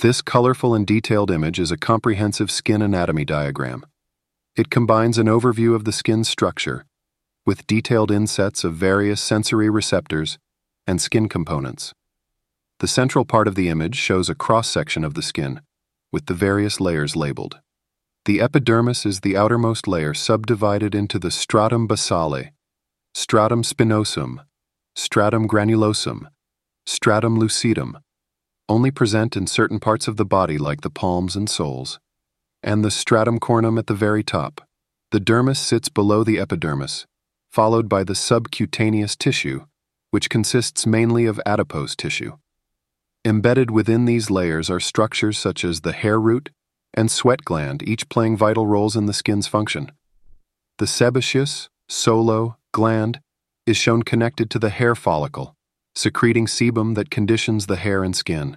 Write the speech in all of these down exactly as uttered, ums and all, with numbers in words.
This colorful and detailed image is a comprehensive skin anatomy diagram. It combines an overview of the skin's structure with detailed insets of various sensory receptors and skin components. The central part of the image shows a cross-section of the skin, with the various layers labeled. The epidermis is the outermost layer subdivided into the stratum basale, stratum spinosum, stratum granulosum, stratum lucidum, only present in certain parts of the body like the palms and soles, and the stratum cornum at the very top. The dermis sits below the epidermis, followed by the subcutaneous tissue, which consists mainly of adipose tissue. Embedded within these layers are structures such as the hair root and sweat gland, each playing vital roles in the skin's function. The sebaceous, solo, gland is shown connected to the hair follicle, secreting sebum that conditions the hair and skin.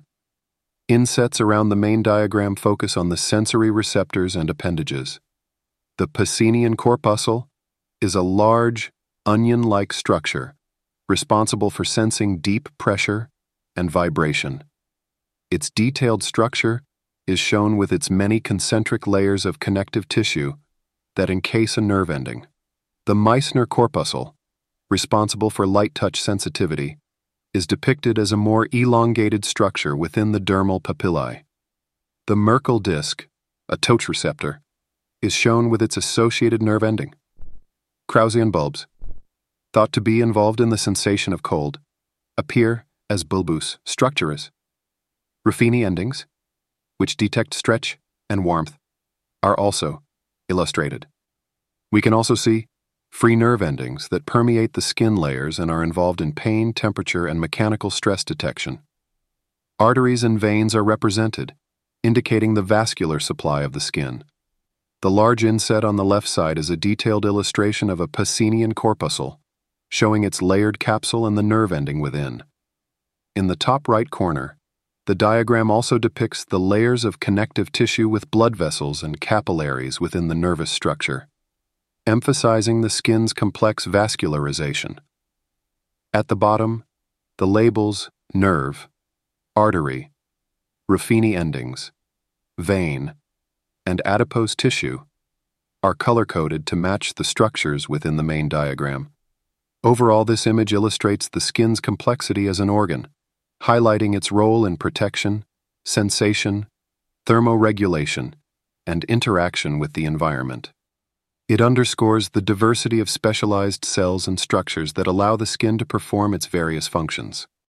Insets around the main diagram focus on the sensory receptors and appendages. The Pacinian corpuscle is a large, onion-like structure responsible for sensing deep pressure and vibration. Its detailed structure is shown with its many concentric layers of connective tissue that encase a nerve ending. The Meissner corpuscle, responsible for light touch sensitivity, is depicted as a more elongated structure within the dermal papillae. The Merkel disc, a touch receptor, is shown with its associated nerve ending. Krausian bulbs, thought to be involved in the sensation of cold, appear as bulbus structures. Ruffini endings, which detect stretch and warmth, are also illustrated. We can also see free nerve endings that permeate the skin layers and are involved in pain, temperature, and mechanical stress detection. Arteries and veins are represented, indicating the vascular supply of the skin. The large inset on the left side is a detailed illustration of a Pacinian corpuscle, showing its layered capsule and the nerve ending within. In the top right corner, the diagram also depicts the layers of connective tissue with blood vessels and capillaries within the nervous structure, emphasizing the skin's complex vascularization. At the bottom, the labels nerve, artery, Ruffini endings, vein, and adipose tissue are color-coded to match the structures within the main diagram. Overall, this image illustrates the skin's complexity as an organ, highlighting its role in protection, sensation, thermoregulation, and interaction with the environment. It underscores the diversity of specialized cells and structures that allow the skin to perform its various functions.